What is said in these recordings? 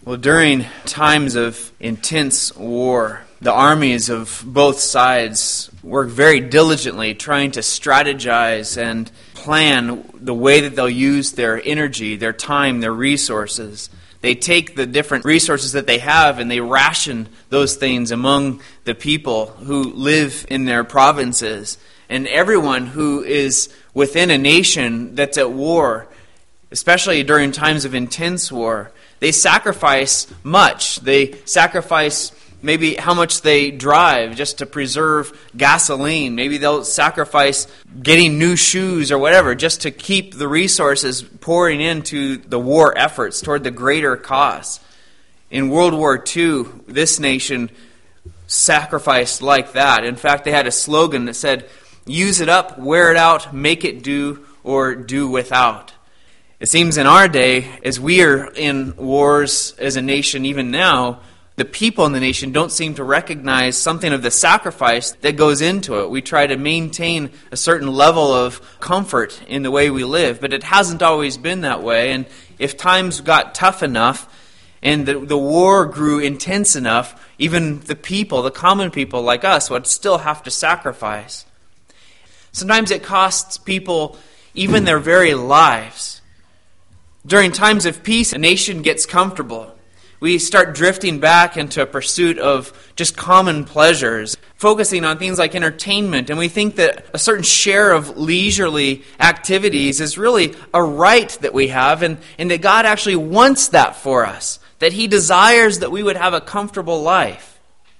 Well, during times of intense war, the armies of both sides work very diligently trying to strategize and plan the way that they'll use their energy, their time, their resources. They take the different resources that they have and they ration those things among the people who live in their provinces. And everyone who is within a nation that's at war, especially during times of intense war, they sacrifice much. They sacrifice maybe how much they drive just to preserve gasoline. Maybe they'll sacrifice getting new shoes or whatever just to keep the resources pouring into the war efforts toward the greater cause. In World War II, this nation sacrificed like that. In fact, they had a slogan that said, "Use it up, wear it out, make it do, or do without." It seems in our day, as we are in wars as a nation even now, the people in the nation don't seem to recognize something of the sacrifice that goes into it. We try to maintain a certain level of comfort in the way we live, but it hasn't always been that way. And if times got tough enough and the war grew intense enough, even the people, the common people like us, would still have to sacrifice. Sometimes it costs people even their very lives. During times of peace, a nation gets comfortable. We start drifting back into a pursuit of just common pleasures, focusing on things like entertainment, and we think that a certain share of leisurely activities is really a right that we have, and that God actually wants that for us, that He desires that we would have a comfortable life.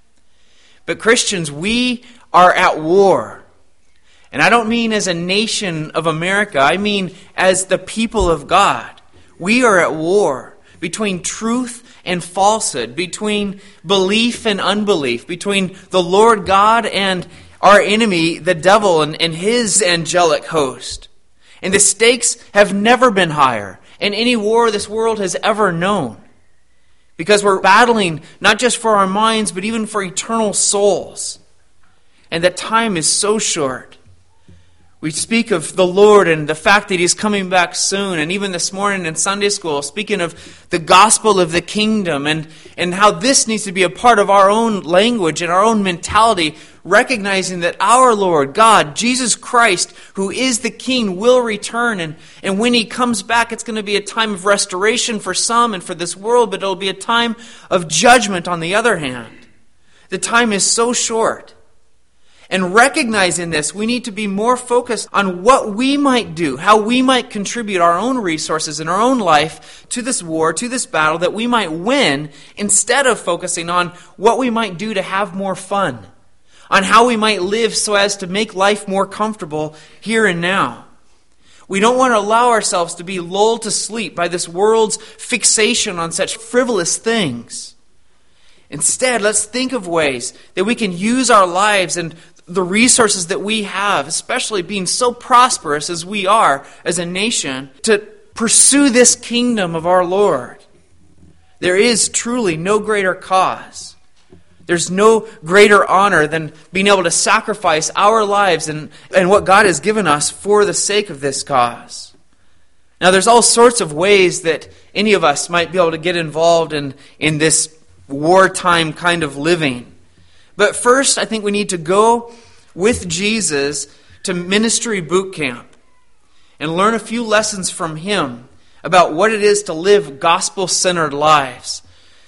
But Christians, we are at war. And I don't mean as a nation of America, I mean as the people of God. We are at war between truth and falsehood, between belief and unbelief, between the Lord God and our enemy, the devil, and his angelic host. And the stakes have never been higher in any war this world has ever known. Because we're battling not just for our minds, but even for eternal souls. And that time is so short. We speak of the Lord and the fact that He's coming back soon. And even this morning in Sunday school, speaking of the gospel of the kingdom and how this needs to be a part of our own language and our own mentality, recognizing that our Lord, God, Jesus Christ, who is the King, will return. And when He comes back, it's going to be a time of restoration for some and for this world, but it'll be a time of judgment on the other hand. The time is so short. And recognizing this, we need to be more focused on what we might do, how we might contribute our own resources in our own life to this war, to this battle, that we might win, instead of focusing on what we might do to have more fun, on how we might live so as to make life more comfortable here and now. We don't want to allow ourselves to be lulled to sleep by this world's fixation on such frivolous things. Instead, let's think of ways that we can use our lives and the resources that we have, especially being so prosperous as we are as a nation, to pursue this kingdom of our Lord. There is truly no greater cause. There's no greater honor than being able to sacrifice our lives and what God has given us for the sake of this cause. Now, there's all sorts of ways that any of us might be able to get involved in this wartime kind of living. But first, I think we need to go with Jesus to ministry boot camp and learn a few lessons from Him about what it is to live gospel-centered lives.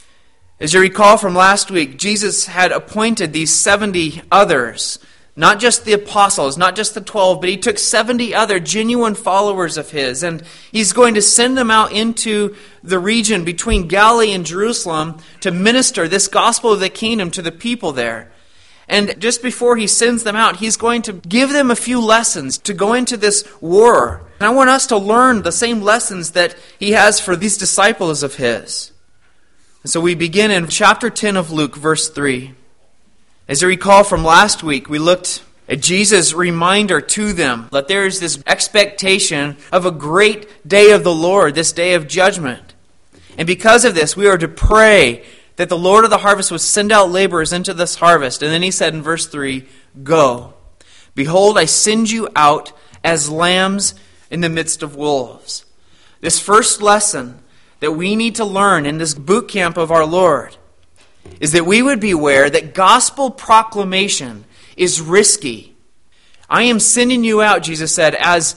As you recall from last week, Jesus had appointed these 70 others, not just the apostles, not just the 12, but He took 70 other genuine followers of His, and He's going to send them out into the region between Galilee and Jerusalem to minister this gospel of the kingdom to the people there. And just before He sends them out, He's going to give them a few lessons to go into this war. And I want us to learn the same lessons that He has for these disciples of His. And so we begin in chapter 10 of Luke, verse 3. As you recall from last week, we looked at Jesus' reminder to them that there is this expectation of a great day of the Lord, this day of judgment. And because of this, we are to pray that the Lord of the harvest would send out laborers into this harvest. And then He said in verse 3, "Go, behold, I send you out as lambs in the midst of wolves." This first lesson, that we need to learn in this boot camp of our Lord is that we would be aware that gospel proclamation is risky. I am sending you out, Jesus said, as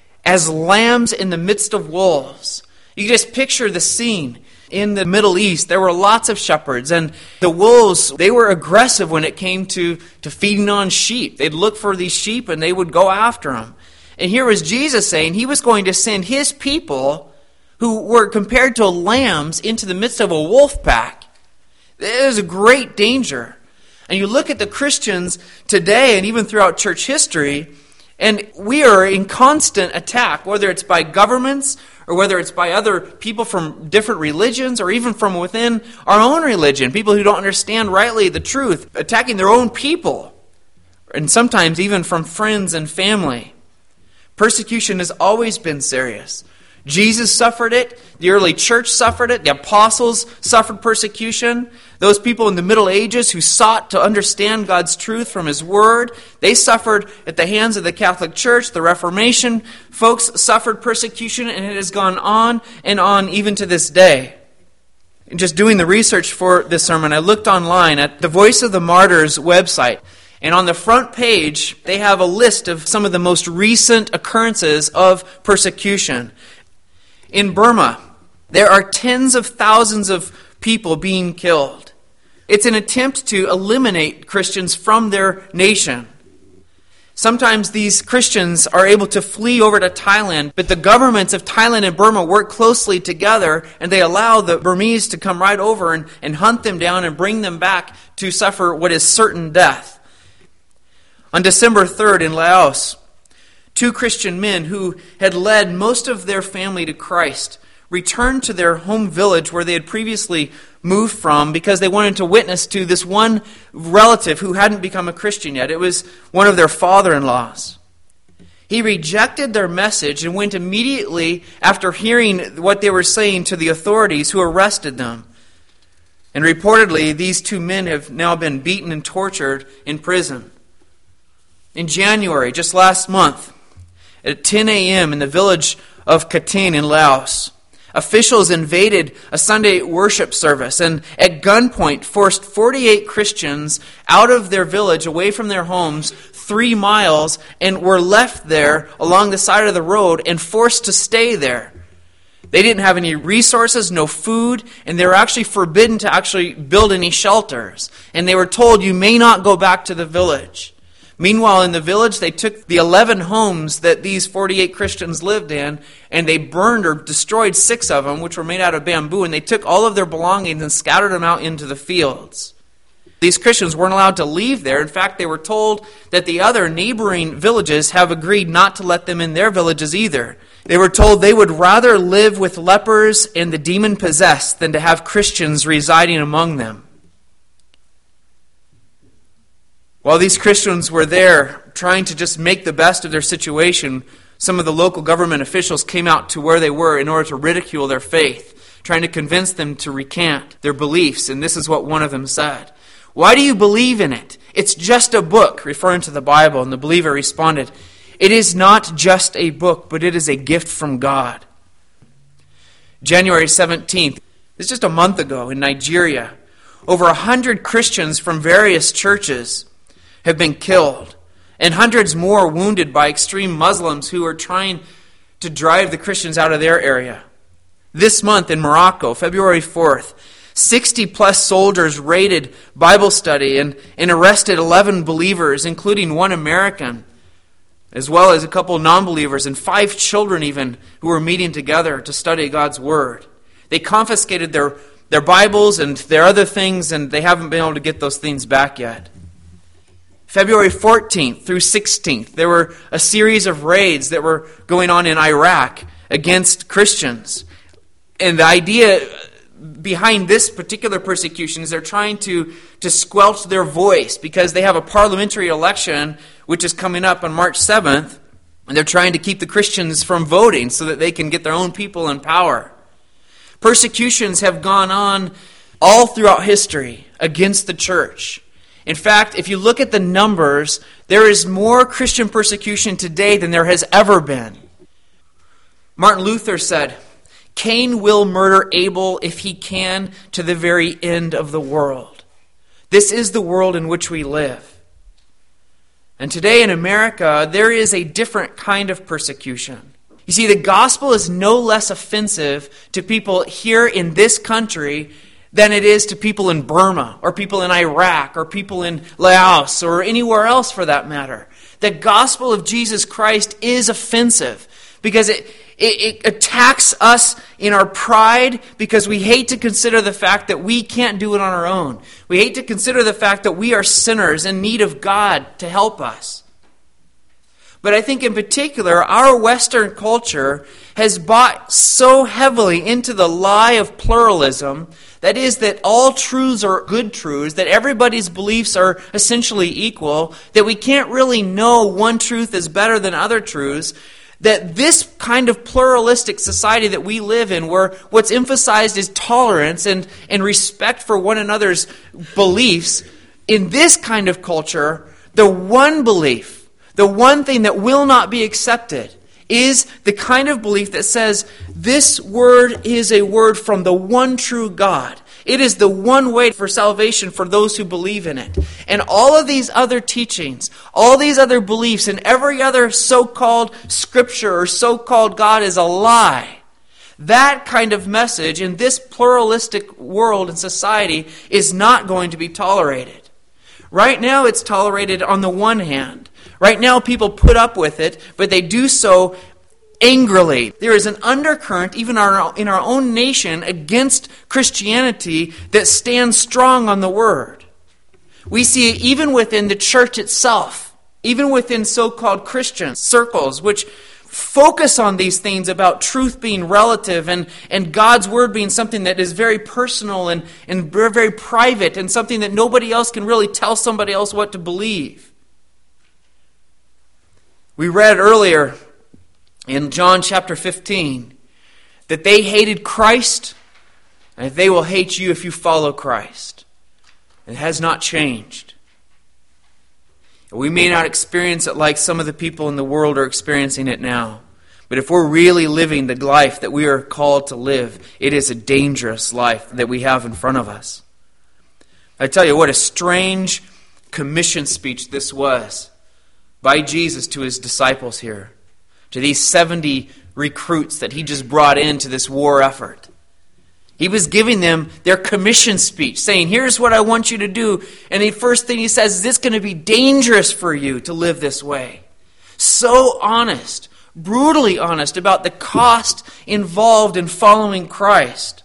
lambs in the midst of wolves. You just picture the scene. In the Middle East, there were lots of shepherds, and the wolves, they were aggressive when it came to feeding on sheep. They'd look for these sheep, and they would go after them. And here was Jesus saying he was going to send his people, who were compared to lambs, into the midst of a wolf pack. It was a great danger. And you look at the Christians today, and even throughout church history, and we are in constant attack, whether it's by governments or whether it's by other people from different religions or even from within our own religion, people who don't understand rightly the truth, attacking their own people, and sometimes even from friends and family. Persecution has always been serious. Jesus suffered it. The early church suffered it. The apostles suffered persecution. Those people in the Middle Ages who sought to understand God's truth from His Word, they suffered at the hands of the Catholic Church. The Reformation folks suffered persecution, and it has gone on and on even to this day. In just doing the research for this sermon, I looked online at the Voice of the Martyrs website. And on the front page, they have a list of some of the most recent occurrences of persecution. In Burma, there are tens of thousands of people being killed. It's an attempt to eliminate Christians from their nation. Sometimes these Christians are able to flee over to Thailand, but the governments of Thailand and Burma work closely together, and they allow the Burmese to come right over and hunt them down and bring them back to suffer what is certain death. On December 3rd in Laos, 2 Christian men who had led most of their family to Christ returned to their home village where they had previously moved from because they wanted to witness to this one relative who hadn't become a Christian yet. It was one of their father-in-laws. He rejected their message and went immediately after hearing what they were saying to the authorities, who arrested them. And reportedly, these 2 men have now been beaten and tortured in prison. In January, just last month, at 10 a.m. in the village of Katyn in Laos, officials invaded a Sunday worship service and at gunpoint forced 48 Christians out of their village, away from their homes, 3 miles, and were left there along the side of the road and forced to stay there. They didn't have any resources, no food, and they were actually forbidden to actually build any shelters. And they were told, you may not go back to the village. Meanwhile, in the village, they took the 11 homes that these 48 Christians lived in, and they burned or destroyed 6 of them, which were made out of bamboo, and they took all of their belongings and scattered them out into the fields. These Christians weren't allowed to leave there. In fact, they were told that the other neighboring villages have agreed not to let them in their villages either. They were told they would rather live with lepers and the demon-possessed than to have Christians residing among them. While these Christians were there trying to just make the best of their situation, some of the local government officials came out to where they were in order to ridicule their faith, trying to convince them to recant their beliefs. And this is what one of them said. "Why do you believe in it? It's just a book," referring to the Bible. And the believer responded, "It is not just a book, but it is a gift from God." January 17th, this is just a month ago in Nigeria, over 100 Christians from various churches have been killed, and hundreds more wounded by extreme Muslims who are trying to drive the Christians out of their area. This month in Morocco, February 4th, 60-plus soldiers raided Bible study and arrested 11 believers, including 1 American, as well as a couple non-believers and 5 children even who were meeting together to study God's Word. They confiscated their Bibles and their other things, and they haven't been able to get those things back yet. February 14th through 16th, there were a series of raids that were going on in Iraq against Christians. And the idea behind this particular persecution is they're trying to squelch their voice because they have a parliamentary election which is coming up on March 7th, and they're trying to keep the Christians from voting so that they can get their own people in power. Persecutions have gone on all throughout history against the church. In fact, if you look at the numbers, there is more Christian persecution today than there has ever been. Martin Luther said, Cain will murder Abel if he can to the very end of the world. This is the world in which we live. And today in America, there is a different kind of persecution. You see, the gospel is no less offensive to people here in this country than it is to people in Burma, or people in Iraq, or people in Laos, or anywhere else for that matter. The gospel of Jesus Christ is offensive because it attacks us in our pride, because we hate to consider the fact that we can't do it on our own. We hate to consider the fact that we are sinners in need of God to help us. But I think in particular, our Western culture has bought so heavily into the lie of pluralism, that is, that all truths are good truths, that everybody's beliefs are essentially equal, that we can't really know one truth is better than other truths, that this kind of pluralistic society that we live in, where what's emphasized is tolerance and respect for one another's beliefs, in this kind of culture, the one belief, the one thing that will not be accepted is the kind of belief that says this word is a word from the one true God. It is the one way for salvation for those who believe in it. And all of these other teachings, all these other beliefs, and every other so-called scripture or so-called God is a lie. That kind of message in this pluralistic world and society is not going to be tolerated. Right now it's tolerated on the one hand. Right now people put up with it, but they do so angrily. There is an undercurrent, even in our own nation, against Christianity that stands strong on the Word. We see it even within the church itself, even within so-called Christian circles, which focus on these things about truth being relative and God's Word being something that is very personal and very, very private, and something that nobody else can really tell somebody else what to believe. We read earlier in John chapter 15 that they hated Christ, and they will hate you if you follow Christ. It has not changed. We may not experience it like some of the people in the world are experiencing it now. But if we're really living the life that we are called to live, it is a dangerous life that we have in front of us. I tell you what, a strange commission speech this was by Jesus to his disciples here, to these 70 recruits that he just brought into this war effort. He was giving them their commission speech, saying, here's what I want you to do. And the first thing he says is, it's going to be dangerous for you to live this way. So honest, brutally honest about the cost involved in following Christ.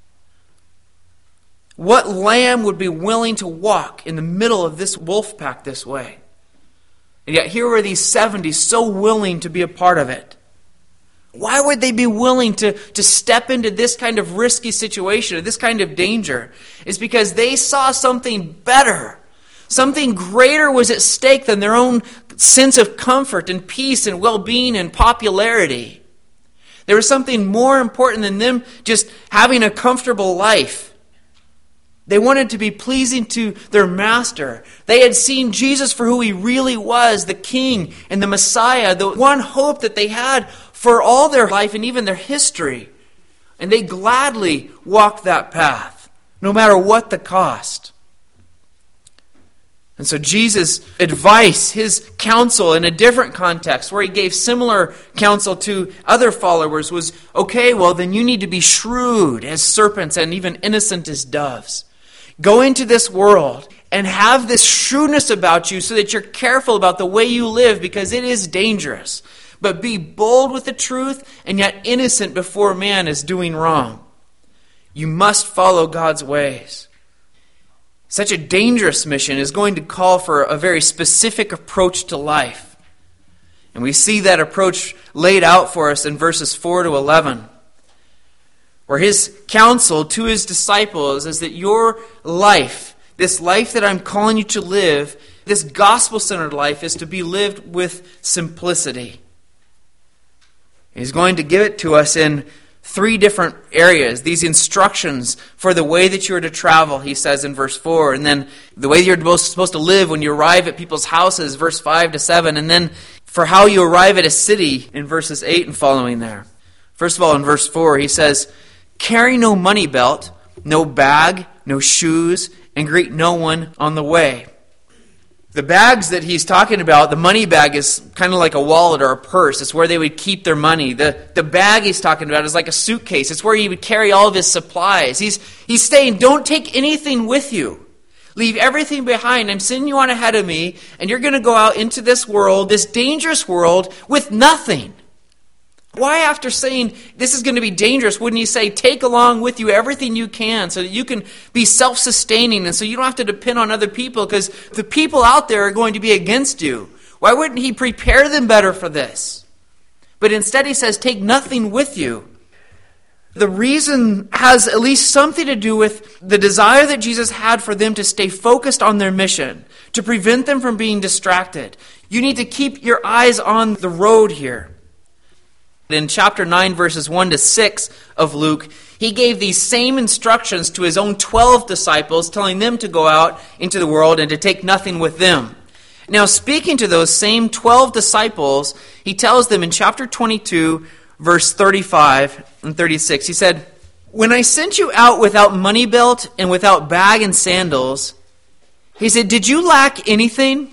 What lamb would be willing to walk in the middle of this wolf pack this way? And yet here were these 70 so willing to be a part of it. Why would they be willing to step into this kind of risky situation, this kind of danger? It's because they saw something better. Something greater was at stake than their own sense of comfort and peace and well-being and popularity. There was something more important than them just having a comfortable life. They wanted to be pleasing to their master. They had seen Jesus for who he really was, the King and the Messiah, the one hope that they had for all their life and even their history. And they gladly walked that path, no matter what the cost. And so Jesus' advice, his counsel in a different context, where he gave similar counsel to other followers, was, okay, well then you need to be shrewd as serpents and even innocent as doves. Go into this world and have this shrewdness about you so that you're careful about the way you live, because it is dangerous. But be bold with the truth and yet innocent before man is doing wrong. You must follow God's ways. Such a dangerous mission is going to call for a very specific approach to life. And we see that approach laid out for us in verses 4 to 11. Where his counsel to his disciples is that your life, this life that I'm calling you to live, this gospel-centered life, is to be lived with simplicity. He's going to give it to us in 3 different areas. These instructions for the way that you are to travel, he says in verse 4. And then the way you're supposed to live when you arrive at people's houses, verse 5 to 7. And then for how you arrive at a city in verses 8 and following there. First of all, in verse 4, he says, "Carry no money belt, no bag, no shoes, and greet no one on the way." The bags that he's talking about, the money bag is kind of like a wallet or a purse. It's where they would keep their money. The bag he's talking about is like a suitcase. It's where he would carry all of his supplies. He's saying, don't take anything with you. Leave everything behind. I'm sending you on ahead of me, and you're going to go out into this world, this dangerous world, with nothing. Why, after saying this is going to be dangerous, wouldn't he say, take along with you everything you can so that you can be self-sustaining and so you don't have to depend on other people because the people out there are going to be against you? Why wouldn't he prepare them better for this? But instead he says, take nothing with you. The reason has at least something to do with the desire that Jesus had for them to stay focused on their mission, to prevent them from being distracted. You need to keep your eyes on the road here. In chapter 9, verses 1 to 6 of Luke, he gave these same instructions to his own 12 disciples, telling them to go out into the world and to take nothing with them. Now, speaking to those same 12 disciples, he tells them in chapter 22, verse 35 and 36, he said, "When I sent you out without money belt and without bag and sandals," he said, "did you lack anything?"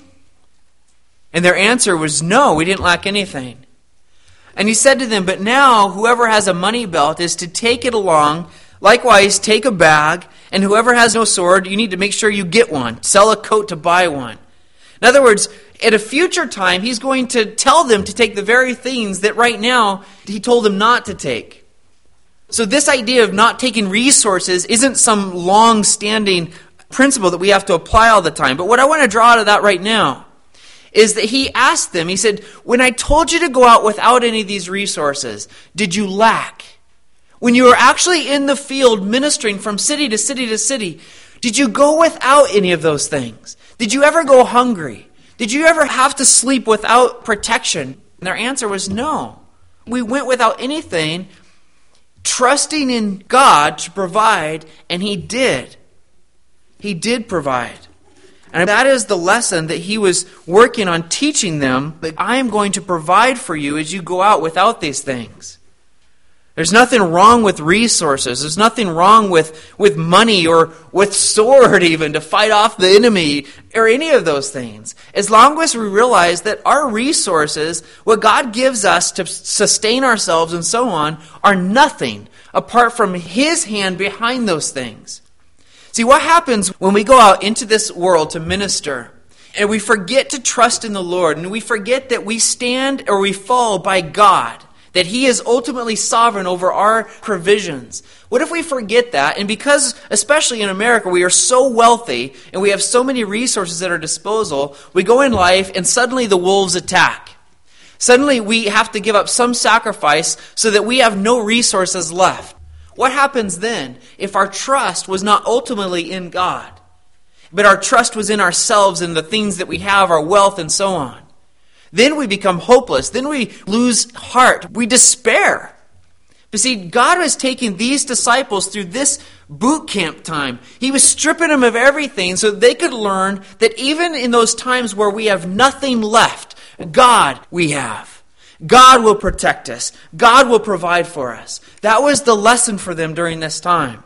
And their answer was, "No, we didn't lack anything." And he said to them, "But now whoever has a money belt is to take it along. Likewise, take a bag. And whoever has no sword, you need to make sure you get one. Sell a coat to buy one." In other words, at a future time, he's going to tell them to take the very things that right now he told them not to take. So this idea of not taking resources isn't some long-standing principle that we have to apply all the time. But what I want to draw out of that right now is that he asked them, he said, when I told you to go out without any of these resources, did you lack? When you were actually in the field ministering from city to city to city, did you go without any of those things? Did you ever go hungry? Did you ever have to sleep without protection? And their answer was no. We went without anything, trusting in God to provide, and he did. He did provide. And that is the lesson that he was working on teaching them, that I am going to provide for you as you go out without these things. There's nothing wrong with resources. There's nothing wrong with money or with sword even to fight off the enemy or any of those things. As long as we realize that our resources, what God gives us to sustain ourselves and so on, are nothing apart from his hand behind those things. See, what happens when we go out into this world to minister and we forget to trust in the Lord and we forget that we stand or we fall by God, that he is ultimately sovereign over our provisions? What if we forget that? And because, especially in America, we are so wealthy and we have so many resources at our disposal, we go in life and suddenly the wolves attack. Suddenly we have to give up some sacrifice so that we have no resources left. What happens then if our trust was not ultimately in God, but our trust was in ourselves and the things that we have, our wealth and so on? Then we become hopeless. Then we lose heart. We despair. But see, God was taking these disciples through this boot camp time. He was stripping them of everything so they could learn that even in those times where we have nothing left, God we have. God will protect us. God will provide for us. That was the lesson for them during this time.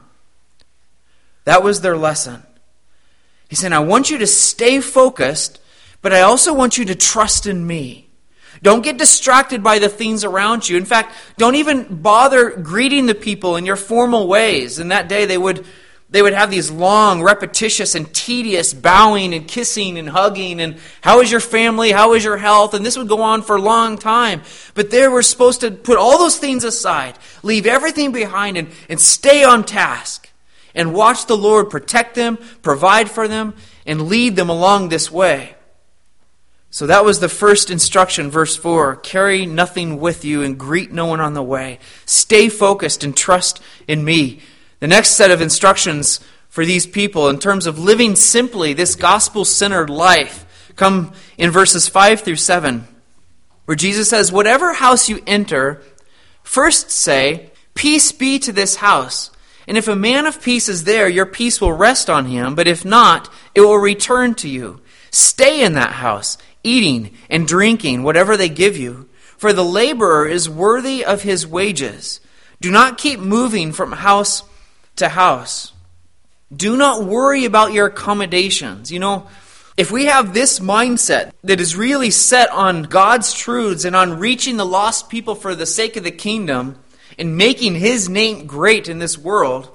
That was their lesson. He said, I want you to stay focused, but I also want you to trust in me. Don't get distracted by the things around you. In fact, don't even bother greeting the people in your formal ways. In that day, they would have these long, repetitious, and tedious bowing and kissing and hugging and how is your family, how is your health, and this would go on for a long time. But they were supposed to put all those things aside, leave everything behind, and stay on task and watch the Lord protect them, provide for them, and lead them along this way. So that was the first instruction, verse 4. Carry nothing with you and greet no one on the way. Stay focused and trust in me. The next set of instructions for these people in terms of living simply this gospel-centered life come in verses 5 through 7, where Jesus says, whatever house you enter, first say, peace be to this house. And if a man of peace is there, your peace will rest on him, but if not, it will return to you. Stay in that house, eating and drinking whatever they give you, For the laborer is worthy of his wages. Do not keep moving from house to house. Do not worry about your accommodations. You know, if we have this mindset that is really set on God's truths and on reaching the lost people for the sake of the kingdom and making His name great in this world,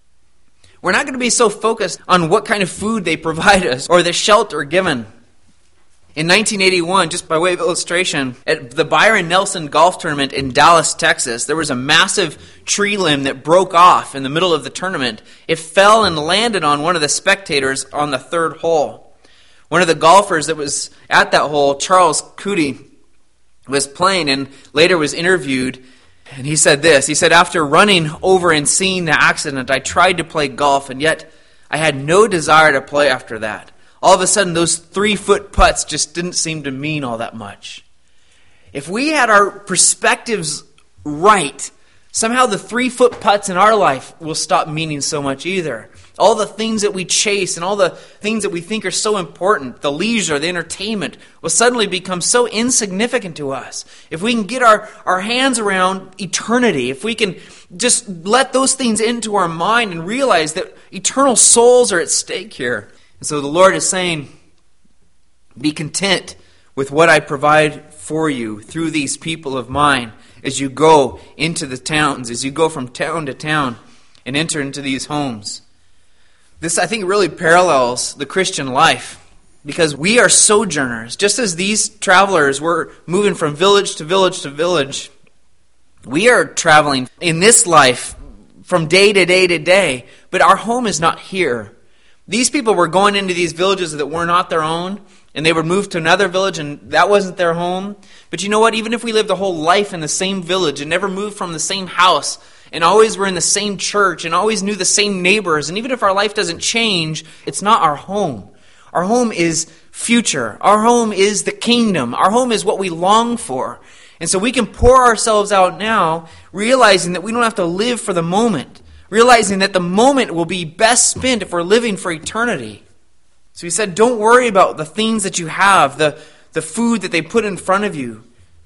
we're not going to be so focused on what kind of food they provide us or the shelter given. In 1981, just by way of illustration, at the Byron Nelson Golf Tournament in Dallas, Texas, there was a massive tree limb that broke off in the middle of the tournament. It fell and landed on one of the spectators on the third hole. One of the golfers that was at that hole, Charles Cootie, was playing and later was interviewed. And he said this. He said, after running over and seeing the accident, I tried to play golf, and yet I had no desire to play after that. All of a sudden, those 3-foot putts just didn't seem to mean all that much. If we had our perspectives right, somehow the 3-foot putts in our life will stop meaning so much either. All the things that we chase and all the things that we think are so important, the leisure, the entertainment, will suddenly become so insignificant to us. If we can get our hands around eternity, if we can just let those things into our mind and realize that eternal souls are at stake here. And so the Lord is saying, be content with what I provide for you through these people of mine as you go into the towns, as you go from town to town and enter into these homes. This, I think, really parallels the Christian life because we are sojourners. Just as these travelers were moving from village to village to village, we are traveling in this life from day to day to day, but our home is not here. These people were going into these villages that were not their own, and they would move to another village, and that wasn't their home. But you know what? Even if we lived a whole life in the same village and never moved from the same house, and always were in the same church, and always knew the same neighbors, and even if our life doesn't change, it's not our home. Our home is future. Our home is the kingdom. Our home is what we long for. And so we can pour ourselves out now, realizing that we don't have to live for the moment. Realizing that the moment will be best spent if we're living for eternity. So he said, don't worry about the things that you have, the food that they put in front of you.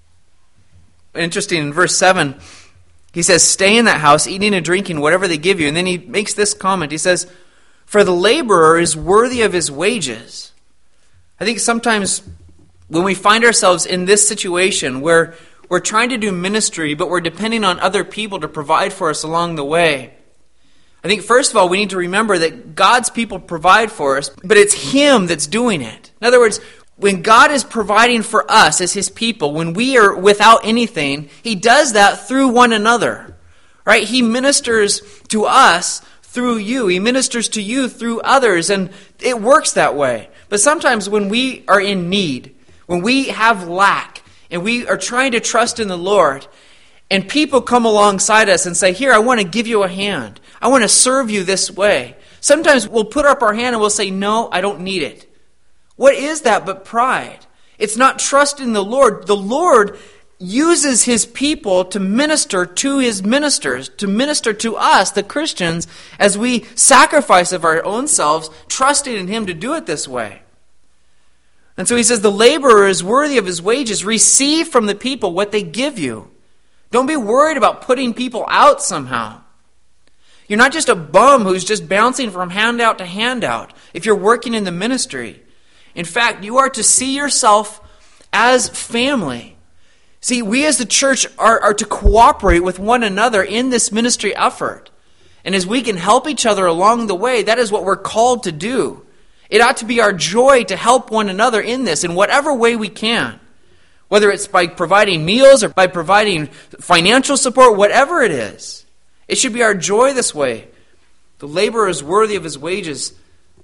Interesting, in verse 7, he says, stay in that house, eating and drinking whatever they give you. And then he makes this comment. He says, for the laborer is worthy of his wages. I think sometimes when we find ourselves in this situation where we're trying to do ministry, but we're depending on other people to provide for us along the way, I think, first of all, we need to remember that God's people provide for us, but it's Him that's doing it. In other words, when God is providing for us as His people, when we are without anything, He does that through one another. Right? He ministers to us through you. He ministers to you through others, and it works that way. But sometimes when we are in need, when we have lack, and we are trying to trust in the Lord, and people come alongside us and say, here, I want to give you a hand. I want to serve you this way. Sometimes we'll put up our hand and we'll say, no, I don't need it. What is that but pride? It's not trust in the Lord. The Lord uses His people to minister to His ministers, to minister to us, the Christians, as we sacrifice of our own selves, trusting in Him to do it this way. And so he says, the laborer is worthy of his wages. Receive from the people what they give you. Don't be worried about putting people out somehow. You're not just a bum who's just bouncing from handout to handout if you're working in the ministry. In fact, you are to see yourself as family. See, we as the church are to cooperate with one another in this ministry effort. And as we can help each other along the way, that is what we're called to do. It ought to be our joy to help one another in this in whatever way we can. Whether it's by providing meals or by providing financial support, whatever it is. It should be our joy this way. The laborer is worthy of his wages.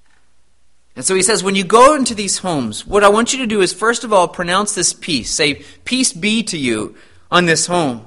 And so he says, when you go into these homes, what I want you to do is, first of all, pronounce this peace. Say, peace be to you on this home.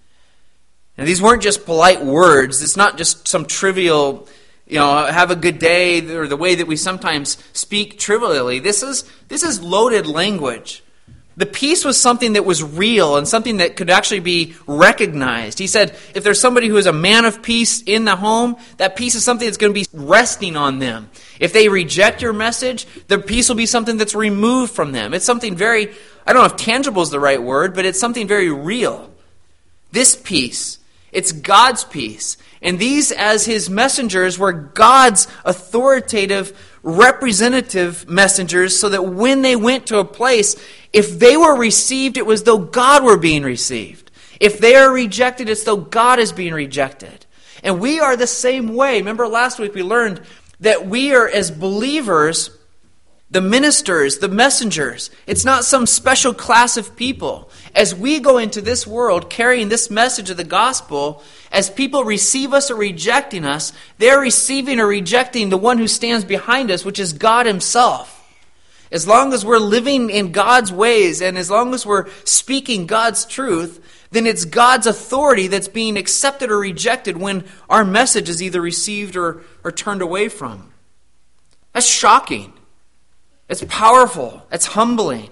Now, these weren't just polite words. It's not just some trivial, have a good day, or the way that we sometimes speak trivially. This is loaded language. The peace was something that was real and something that could actually be recognized. He said, if there's somebody who is a man of peace in the home, that peace is something that's going to be resting on them. If they reject your message, the peace will be something that's removed from them. It's something very I don't know if tangible is the right word, but it's something very real. This peace, it's God's peace. And these, as his messengers, were God's authoritative, representative messengers, so that when they went to a place, if they were received, it was though God were being received. If they are rejected, it's though God is being rejected. And we are the same way. Remember last week we learned that we are, as believers, the ministers, the messengers. It's not some special class of people. As we go into this world carrying this message of the gospel, as people receive us or rejecting us, they're receiving or rejecting the one who stands behind us, which is God himself. As long as we're living in God's ways and as long as we're speaking God's truth, then it's God's authority that's being accepted or rejected when our message is either received or turned away from. That's shocking. It's powerful. It's humbling.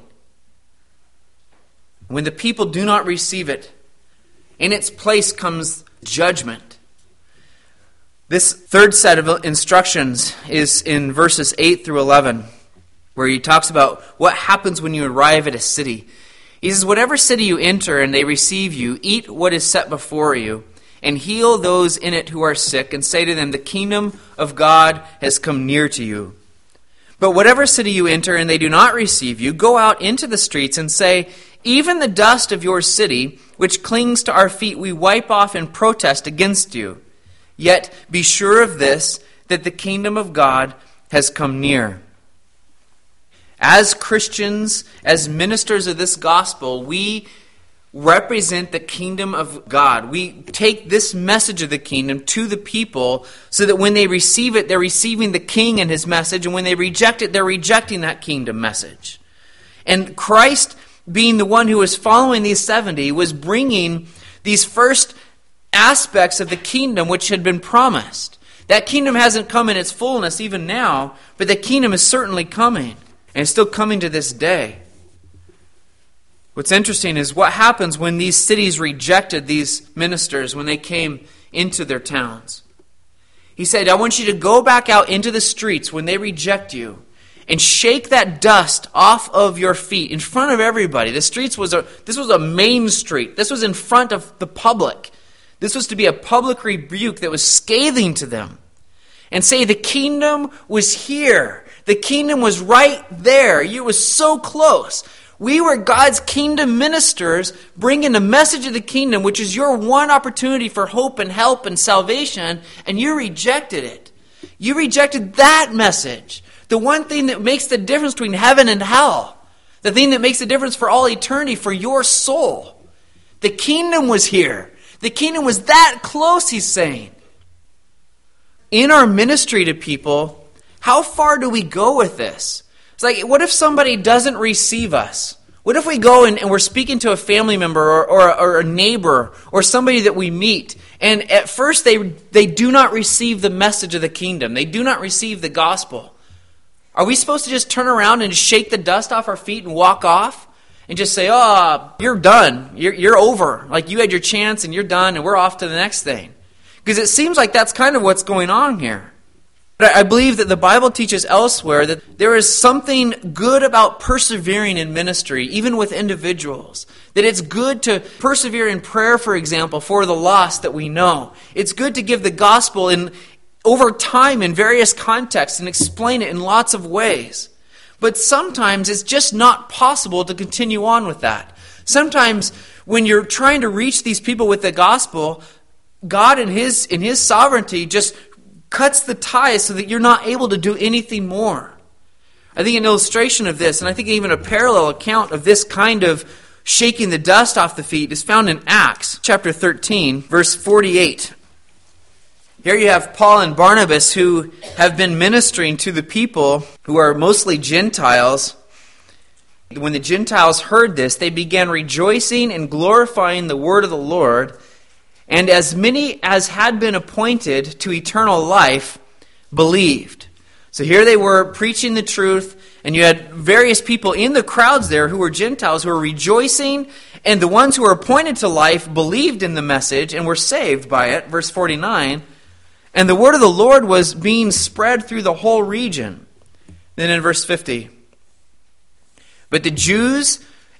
When the people do not receive it, in its place comes judgment. This third set of instructions is in verses 8 through 11, where he talks about what happens when you arrive at a city. He says, whatever city you enter and they receive you, eat what is set before you, and heal those in it who are sick, and say to them, the kingdom of God has come near to you. But whatever city you enter and they do not receive you, go out into the streets and say, even the dust of your city, which clings to our feet, we wipe off in protest against you. Yet be sure of this, that the kingdom of God has come near. As Christians, as ministers of this gospel, we represent the kingdom of God. We take this message of the kingdom to the people so that when they receive it, they're receiving the king and his message, and when they reject it, they're rejecting that kingdom message. And Christ, being the one who was following these 70, was bringing these first aspects of the kingdom which had been promised. That kingdom hasn't come in its fullness even now, but the kingdom is certainly coming. And it's still coming to this day. What's interesting is what happens when these cities rejected these ministers when they came into their towns. He said, I want you to go back out into the streets when they reject you and shake that dust off of your feet in front of everybody. The streets this was a main street. This was in front of the public. This was to be a public rebuke that was scathing to them. And say the kingdom was here. The kingdom was right there. It was so close. We were God's kingdom ministers bringing the message of the kingdom, which is your one opportunity for hope and help and salvation, and you rejected it. You rejected that message. The one thing that makes the difference between heaven and hell. The thing that makes the difference for all eternity for your soul. The kingdom was here. The kingdom was that close, he's saying. In our ministry to people, how far do we go with this? It's like, what if somebody doesn't receive us? What if we go and we're speaking to a family member or a neighbor or somebody that we meet, and at first they do not receive the message of the kingdom. They do not receive the gospel. Are we supposed to just turn around and shake the dust off our feet and walk off? And just say, oh, you're done. You're over. Like you had your chance and you're done and we're off to the next thing. Because it seems like that's kind of what's going on here. But I believe that the Bible teaches elsewhere that there is something good about persevering in ministry, even with individuals. That it's good to persevere in prayer, for example, for the lost that we know. It's good to give the gospel over time in various contexts and explain it in lots of ways. But sometimes it's just not possible to continue on with that. Sometimes when you're trying to reach these people with the gospel, God in His sovereignty just cuts the ties so that you're not able to do anything more. I think an illustration of this, and I think even a parallel account of this kind of shaking the dust off the feet, is found in Acts chapter 13, verse 48. Here you have Paul and Barnabas who have been ministering to the people who are mostly Gentiles. When the Gentiles heard this, they began rejoicing and glorifying the word of the Lord. And as many as had been appointed to eternal life believed. So here they were preaching the truth, and you had various people in the crowds there who were Gentiles who were rejoicing, and the ones who were appointed to life believed in the message and were saved by it. Verse 49. And the word of the Lord was being spread through the whole region. Then in verse 50. But the Jews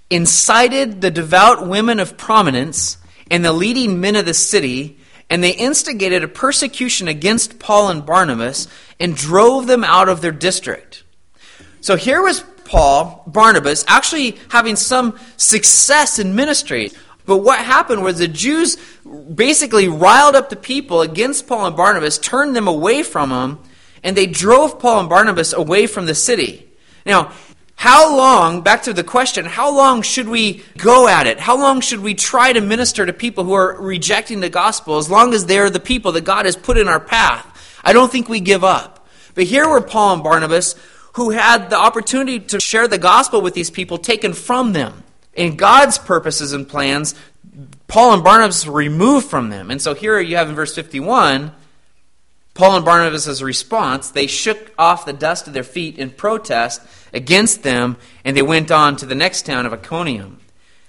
incited the devout women of prominence and the leading men of the city, and they instigated a persecution against Paul and Barnabas and drove them out of their district. So here was Barnabas, actually having some success in ministry. But what happened was the Jews basically riled up the people against Paul and Barnabas, turned them away from them, and they drove Paul and Barnabas away from the city. Now, how long, back to the question, how long should we go at it? How long should we try to minister to people who are rejecting the gospel as long as they're the people that God has put in our path? I don't think we give up. But here were Paul and Barnabas who had the opportunity to share the gospel with these people taken from them. In God's purposes and plans, Paul and Barnabas were removed from them. And so here you have in verse 51, Paul and Barnabas' response, they shook off the dust of their feet in protest against them, and they went on to the next town of Iconium.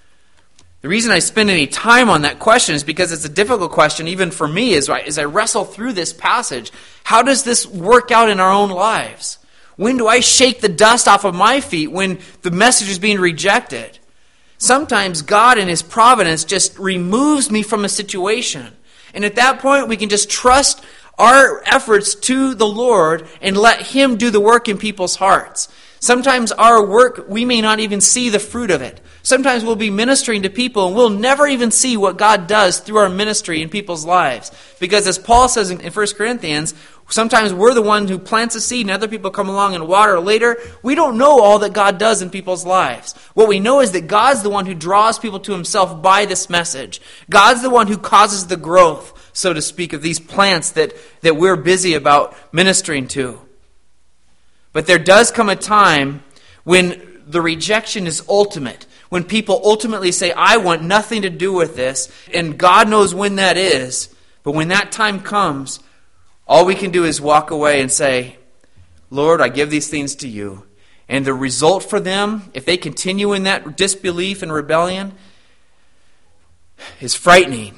The reason I spend any time on that question is because it's a difficult question, even for me, as I wrestle through this passage. How does this work out in our own lives? When do I shake the dust off of my feet when the message is being rejected? Sometimes God in His providence just removes me from a situation. And at that point, we can just trust our efforts to the Lord and let Him do the work in people's hearts. Sometimes our work, we may not even see the fruit of it. Sometimes we'll be ministering to people and we'll never even see what God does through our ministry in people's lives. Because as Paul says in 1 Corinthians, sometimes we're the one who plants a seed and other people come along and water later. We don't know all that God does in people's lives. What we know is that God's the one who draws people to Himself by this message. God's the one who causes the growth, so to speak, of these plants that we're busy about ministering to. But there does come a time when the rejection is ultimate. When people ultimately say, I want nothing to do with this, and God knows when that is. But when that time comes, all we can do is walk away and say, Lord, I give these things to you. And the result for them, if they continue in that disbelief and rebellion, is frightening.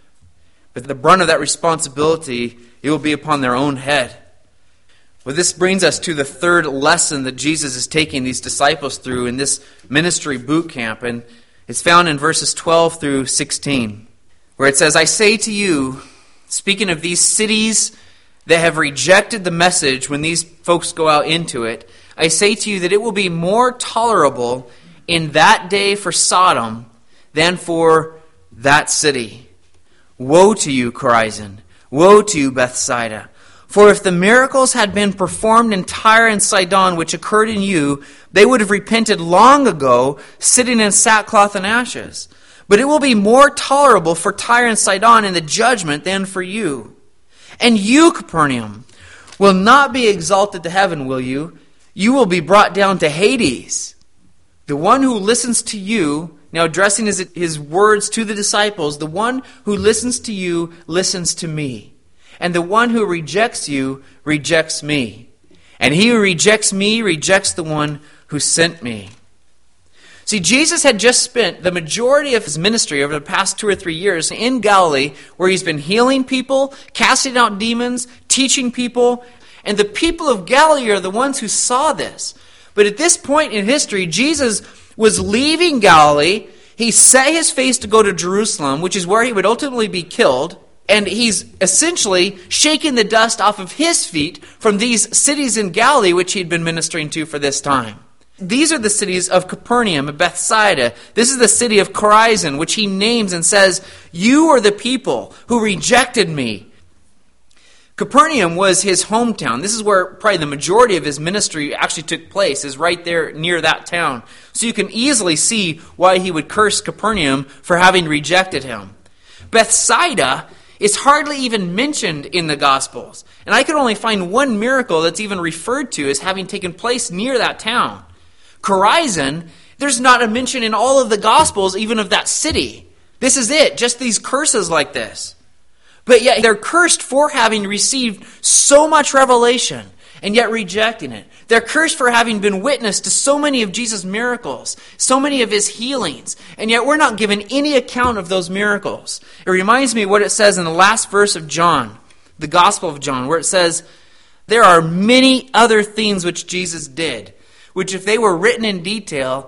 But the brunt of that responsibility, it will be upon their own head. Well, this brings us to the third lesson that Jesus is taking these disciples through in this ministry boot camp. And it's found in verses 12 through 16, where it says, I say to you, speaking of these cities that have rejected the message when these folks go out into it, I say to you that it will be more tolerable in that day for Sodom than for that city. Woe to you, Chorazin! Woe to you, Bethsaida! For if the miracles had been performed in Tyre and Sidon, which occurred in you, they would have repented long ago, sitting in sackcloth and ashes. But it will be more tolerable for Tyre and Sidon in the judgment than for you. And you, Capernaum, will not be exalted to heaven, will you? You will be brought down to Hades. The one who listens to you, now addressing his words to the disciples, the one who listens to you listens to me. And the one who rejects you rejects me. And he who rejects me rejects the one who sent me. See, Jesus had just spent the majority of his ministry over the past 2 or 3 years in Galilee, where he's been healing people, casting out demons, teaching people. And the people of Galilee are the ones who saw this. But at this point in history, Jesus was leaving Galilee. He set his face to go to Jerusalem, which is where he would ultimately be killed. And he's essentially shaking the dust off of his feet from these cities in Galilee which he'd been ministering to for this time. These are the cities of Capernaum and Bethsaida. This is the city of Chorazin, which he names and says, you are the people who rejected me. Capernaum was his hometown. This is where probably the majority of his ministry actually took place, is right there near that town. So you can easily see why he would curse Capernaum for having rejected him. Bethsaida is hardly even mentioned in the Gospels. And I could only find one miracle that's even referred to as having taken place near that town. Chorazin, there's not a mention in all of the Gospels even of that city. This is it, just these curses like this. But yet they're cursed for having received so much revelation and yet rejecting it. They're cursed for having been witness to so many of Jesus' miracles, so many of his healings, and yet we're not given any account of those miracles. It reminds me of what it says in the last verse of John, the Gospel of John, where it says, there are many other things which Jesus did, which if they were written in detail,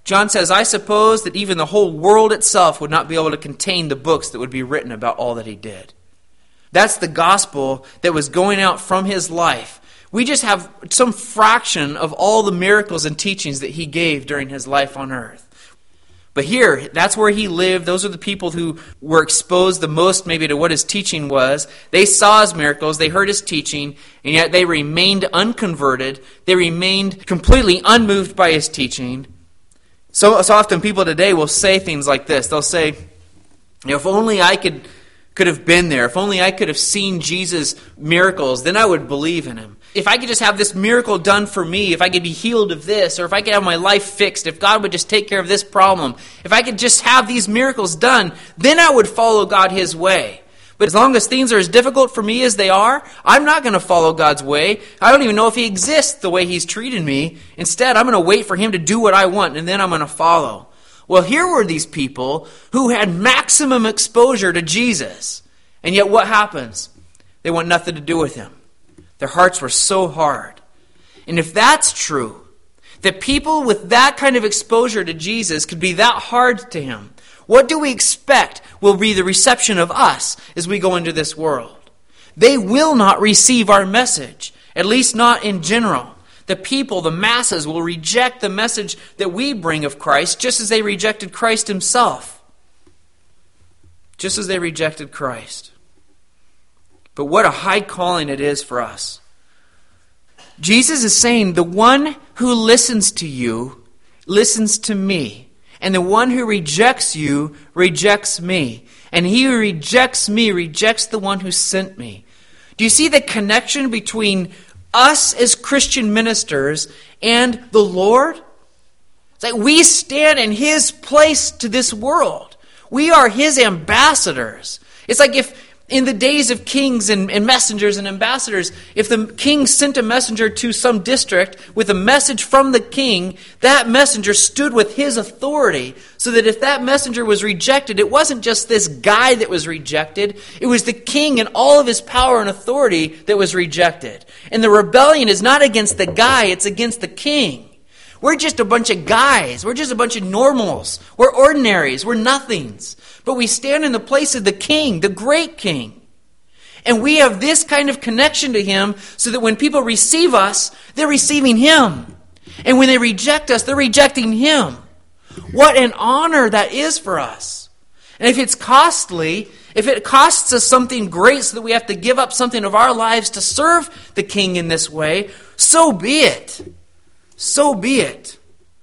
John says, I suppose that even the whole world itself would not be able to contain the books that would be written about all that he did. That's the gospel that was going out from his life. We just have some fraction of all the miracles and teachings that he gave during his life on earth. But here, that's where he lived. Those are the people who were exposed the most maybe to what his teaching was. They saw his miracles, they heard his teaching, and yet they remained unconverted. They remained completely unmoved by his teaching. So often people today will say things like this. They'll say, if only I could have been there, if only I could have seen Jesus' miracles, then I would believe in him. If I could just have this miracle done for me, if I could be healed of this, or if I could have my life fixed, if God would just take care of this problem, if I could just have these miracles done, then I would follow God his way. But as long as things are as difficult for me as they are, I'm not going to follow God's way. I don't even know if he exists the way he's treated me. Instead, I'm going to wait for him to do what I want, and then I'm going to follow. Well, here were these people who had maximum exposure to Jesus. And yet what happens? They want nothing to do with him. Their hearts were so hard. And if that's true, that people with that kind of exposure to Jesus could be that hard to him, what do we expect will be the reception of us as we go into this world? They will not receive our message, at least not in general. The people, the masses, will reject the message that we bring of Christ, just as they rejected Christ himself. Just as they rejected Christ. But what a high calling it is for us. Jesus is saying, the one who listens to you listens to me. And the one who rejects you rejects me. And he who rejects me rejects the one who sent me. Do you see the connection between us as Christian ministers and the Lord? It's like we stand in his place to this world. We are his ambassadors. It's like if in the days of kings and messengers and ambassadors, if the king sent a messenger to some district with a message from the king, that messenger stood with his authority, so that if that messenger was rejected, it wasn't just this guy that was rejected, it was the king and all of his power and authority that was rejected. And the rebellion is not against the guy, it's against the king. We're just a bunch of guys. We're just a bunch of normals. We're ordinaries. We're nothings. But we stand in the place of the king, the great king. And we have this kind of connection to him so that when people receive us, they're receiving him. And when they reject us, they're rejecting him. What an honor that is for us. And if it's costly, if it costs us something great so that we have to give up something of our lives to serve the king in this way, so be it. So be it.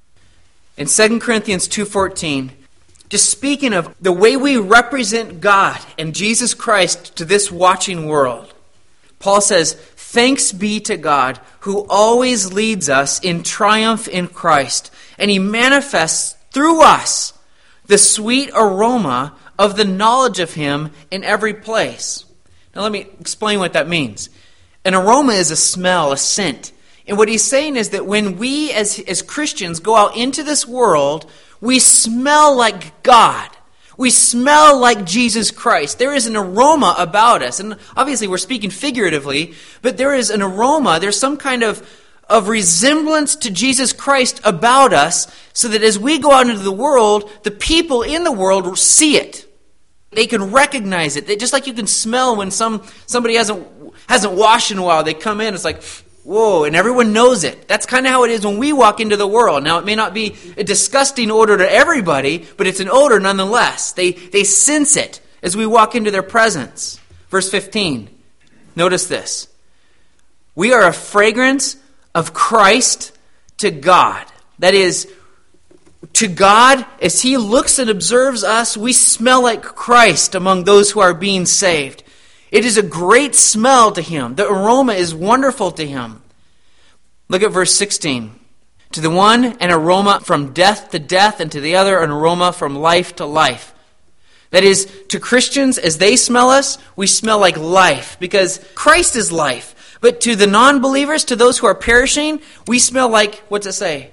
In 2 Corinthians 2:14, just speaking of the way we represent God and Jesus Christ to this watching world, Paul says, "Thanks be to God who always leads us in triumph in Christ, and he manifests through us the sweet aroma of the knowledge of him in every place." Now let me explain what that means. An aroma is a smell, a scent. And what he's saying is that when we as Christians go out into this world, we smell like God. We smell like Jesus Christ. There is an aroma about us. And obviously we're speaking figuratively, but there is an aroma. There's some kind of resemblance to Jesus Christ about us, so that as we go out into the world, the people in the world will see it. They can recognize it. Just like you can smell when somebody hasn't washed in a while. They come in, it's like, whoa, and everyone knows it. That's kind of how it is when we walk into the world. Now, it may not be a disgusting odor to everybody, but it's an odor nonetheless. They sense it as we walk into their presence. Verse 15, notice this. We are a fragrance of Christ to God. That is, to God, as he looks and observes us, we smell like Christ among those who are being saved. It is a great smell to him. The aroma is wonderful to him. Look at verse 16. To the one, an aroma from death to death, and to the other, an aroma from life to life. That is, to Christians, as they smell us, we smell like life, because Christ is life. But to the non-believers, to those who are perishing, we smell like, what's it say?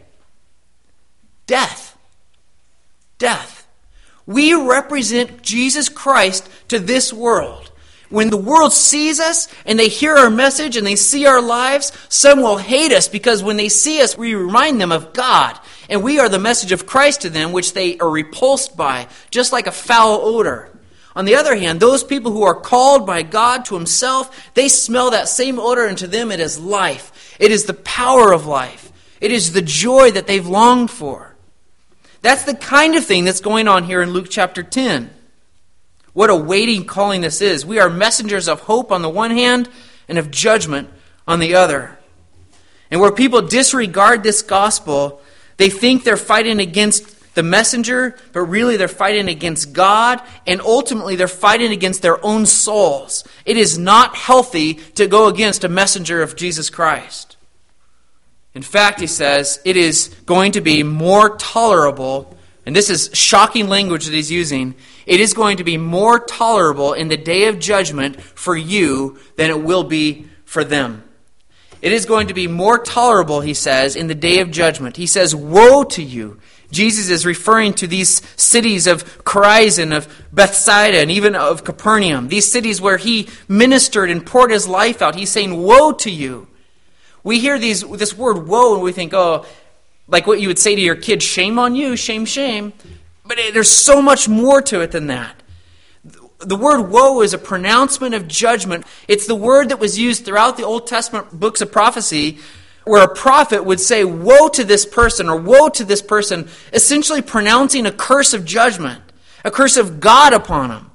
Death. Death. We represent Jesus Christ to this world. When the world sees us and they hear our message and they see our lives, some will hate us because when they see us, we remind them of God. And we are the message of Christ to them, which they are repulsed by, just like a foul odor. On the other hand, those people who are called by God to himself, they smell that same odor, and to them it is life. It is the power of life. It is the joy that they've longed for. That's the kind of thing that's going on here in Luke chapter 10. What a weighty calling this is. We are messengers of hope on the one hand and of judgment on the other. And where people disregard this gospel, they think they're fighting against the messenger, but really they're fighting against God, and ultimately they're fighting against their own souls. It is not healthy to go against a messenger of Jesus Christ. In fact, he says, it is going to be more tolerable, and this is shocking language that he's using, it is going to be more tolerable in the day of judgment for you than it will be for them. It is going to be more tolerable, he says, in the day of judgment. He says, woe to you. Jesus is referring to these cities of Chorazin, of Bethsaida, and even of Capernaum. These cities where he ministered and poured his life out. He's saying, woe to you. We hear this word woe and we think, oh, like what you would say to your kid, shame on you, shame, shame. But there's so much more to it than that. The word woe is a pronouncement of judgment. It's the word that was used throughout the Old Testament books of prophecy, where a prophet would say, woe to this person, or woe to this person, essentially pronouncing a curse of judgment, a curse of God upon him.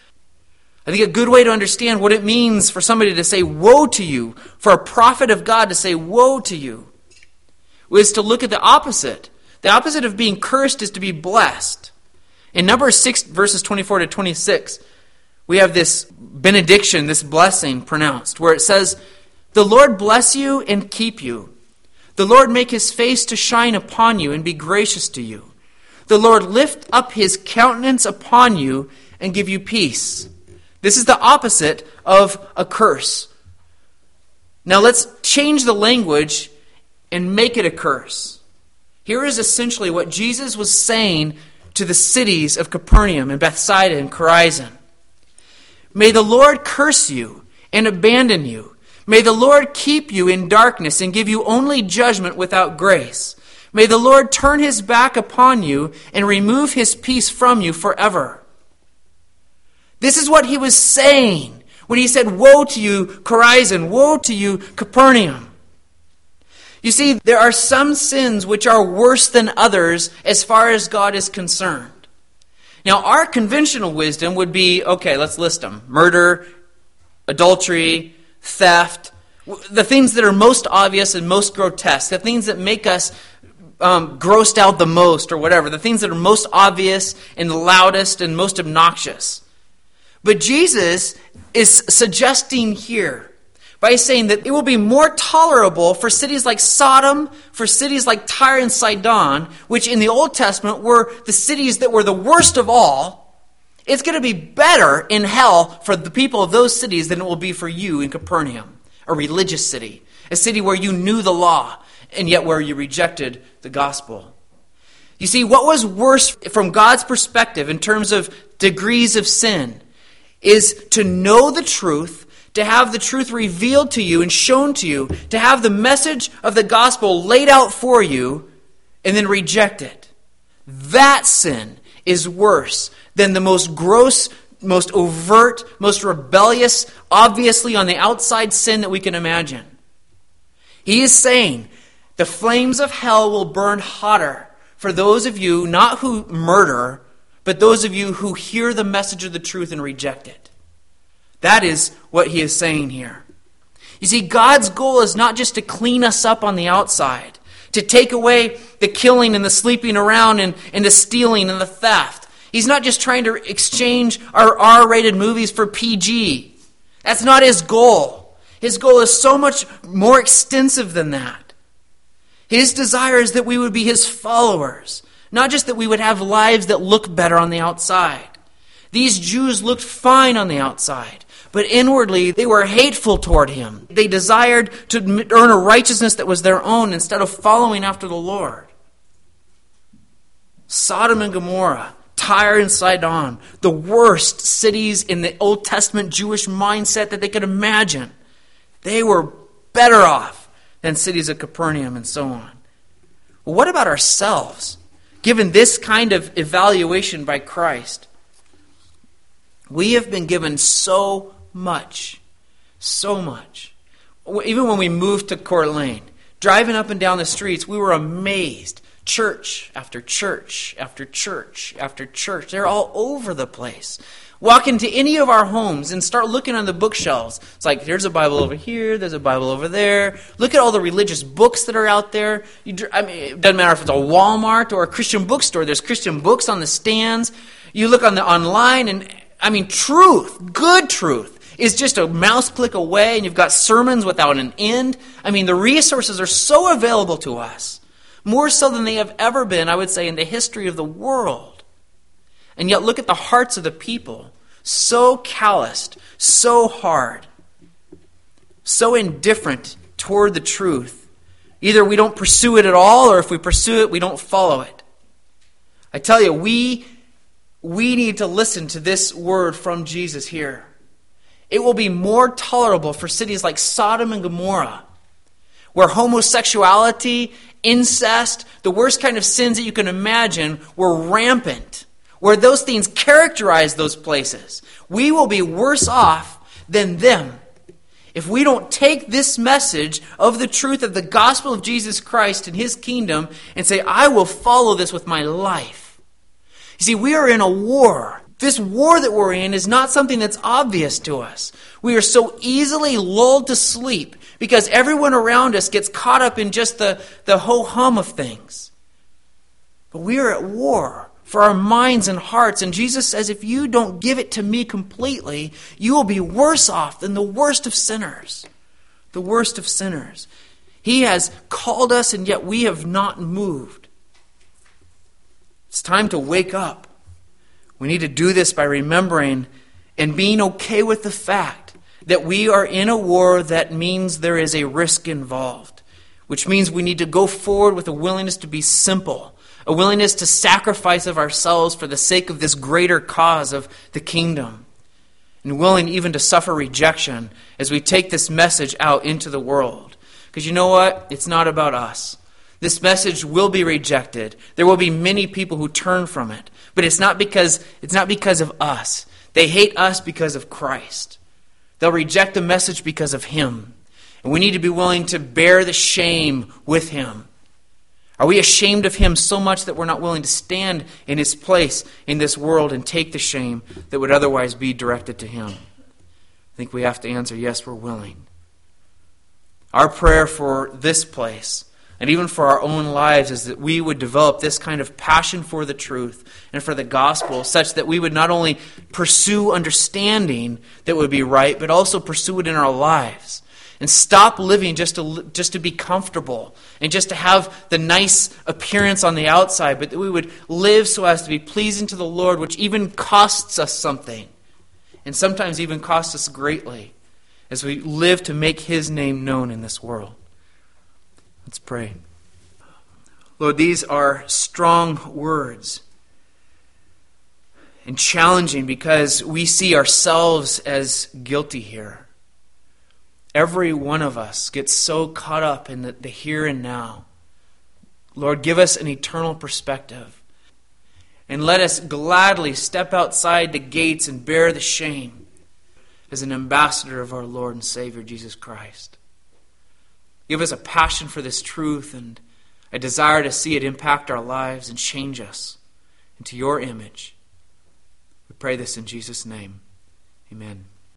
I think a good way to understand what it means for somebody to say, woe to you, for a prophet of God to say, woe to you, was to look at the opposite. The opposite of being cursed is to be blessed. In Numbers 6, verses 24 to 26, we have this benediction, this blessing pronounced, where it says, the Lord bless you and keep you. The Lord make his face to shine upon you and be gracious to you. The Lord lift up his countenance upon you and give you peace. This is the opposite of a curse. Now let's change the language and make it a curse. Here is essentially what Jesus was saying to the cities of Capernaum and Bethsaida and Chorazin. May the Lord curse you and abandon you. May the Lord keep you in darkness and give you only judgment without grace. May the Lord turn his back upon you and remove his peace from you forever. This is what he was saying when he said, woe to you, Chorazin, woe to you, Capernaum. You see, there are some sins which are worse than others as far as God is concerned. Now, our conventional wisdom would be, okay, let's list them. Murder, adultery, theft, the things that are most obvious and most grotesque, the things that make us grossed out the most or whatever, the things that are most obvious and the loudest and most obnoxious. But Jesus is suggesting here by saying that it will be more tolerable for cities like Sodom, for cities like Tyre and Sidon, which in the Old Testament were the cities that were the worst of all. It's going to be better in hell for the people of those cities than it will be for you in Capernaum, a religious city, a city where you knew the law and yet where you rejected the gospel. You see, what was worse from God's perspective in terms of degrees of sin is to know the truth, to have the truth revealed to you and shown to you, to have the message of the gospel laid out for you, and then reject it. That sin is worse than the most gross, most overt, most rebellious, obviously on the outside sin that we can imagine. He is saying the flames of hell will burn hotter for those of you not who murder, but those of you who hear the message of the truth and reject it. That is what he is saying here. You see, God's goal is not just to clean us up on the outside, to take away the killing and the sleeping around and the stealing and the theft. He's not just trying to exchange our R-rated movies for PG. That's not his goal. His goal is so much more extensive than that. His desire is that we would be his followers, not just that we would have lives that look better on the outside. These Jews looked fine on the outside, but inwardly they were hateful toward him. They desired to earn a righteousness that was their own instead of following after the Lord. Sodom and Gomorrah, Tyre and Sidon, the worst cities in the Old Testament Jewish mindset that they could imagine. They were better off than cities of Capernaum and so on. Well, what about ourselves, given this kind of evaluation by Christ? We have been given so much. So much. Even when we moved to Court Lane, driving up and down the streets, we were amazed. Church after church after church after church. They're all over the place. Walk into any of our homes and start looking on the bookshelves. It's like, there's a Bible over here, there's a Bible over there. Look at all the religious books that are out there. It doesn't matter if it's a Walmart or a Christian bookstore. There's Christian books on the stands. You look online and, truth, good truth, is just a mouse click away, and you've got sermons without an end. The resources are so available to us, more so than they have ever been, I would say, in the history of the world. And yet look at the hearts of the people, so calloused, so hard, so indifferent toward the truth. Either we don't pursue it at all, or if we pursue it, we don't follow it. I tell you, we need to listen to this word from Jesus here. It will be more tolerable for cities like Sodom and Gomorrah, where homosexuality, incest, the worst kind of sins that you can imagine were rampant, where those things characterize those places. We will be worse off than them if we don't take this message of the truth of the gospel of Jesus Christ and His kingdom and say, I will follow this with my life. You see, we are in a war. This war that we're in is not something that's obvious to us. We are so easily lulled to sleep because everyone around us gets caught up in just the ho-hum of things. But we are at war for our minds and hearts. And Jesus says, if you don't give it to me completely, you will be worse off than the worst of sinners. The worst of sinners. He has called us, and yet we have not moved. It's time to wake up. We need to do this by remembering and being okay with the fact that we are in a war that means there is a risk involved, which means we need to go forward with a willingness to be simple, a willingness to sacrifice of ourselves for the sake of this greater cause of the kingdom, and willing even to suffer rejection as we take this message out into the world. Because you know what? It's not about us. This message will be rejected. There will be many people who turn from it. But it's not because of us. They hate us because of Christ. They'll reject the message because of Him. And we need to be willing to bear the shame with Him. Are we ashamed of Him so much that we're not willing to stand in His place in this world and take the shame that would otherwise be directed to Him? I think we have to answer, yes, we're willing. Our prayer for this place, and even for our own lives, is that we would develop this kind of passion for the truth and for the gospel, such that we would not only pursue understanding that would be right, but also pursue it in our lives. And stop living just to be comfortable and just to have the nice appearance on the outside, but that we would live so as to be pleasing to the Lord, which even costs us something, and sometimes even costs us greatly, as we live to make His name known in this world. Let's pray. Lord, these are strong words and challenging because we see ourselves as guilty here. Every one of us gets so caught up in the here and now. Lord, give us an eternal perspective. And let us gladly step outside the gates and bear the shame as an ambassador of our Lord and Savior, Jesus Christ. Give us a passion for this truth and a desire to see it impact our lives and change us into Your image. We pray this in Jesus' name. Amen.